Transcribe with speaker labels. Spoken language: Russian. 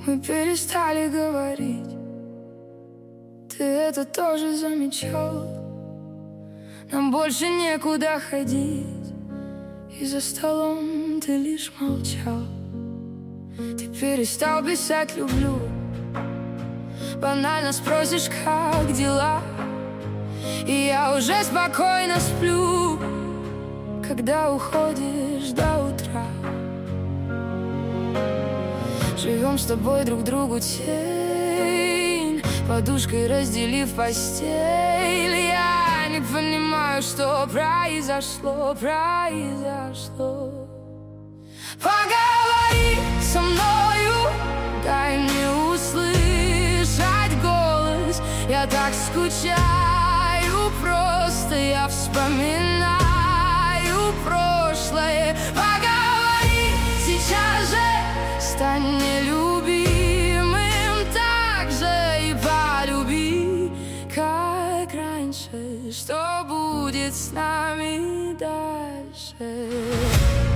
Speaker 1: Мы перестали говорить. Ты это тоже замечал? Нам больше некуда ходить, и за столом ты лишь молчал. Ты перестал писать «люблю», банально спросишь, как дела, и я уже спокойно сплю, когда уходишь до утра. Живем с тобой друг другу тень, подушкой разделив постель. Я не понимаю, что произошло. Поговори со мною, дай мне услышать голос. Я так скучаю, просто я вспоминаю прошлое. Поговори сейчас же, стань нелюбимым так же и полюби, как раньше. Что будет с нами дальше?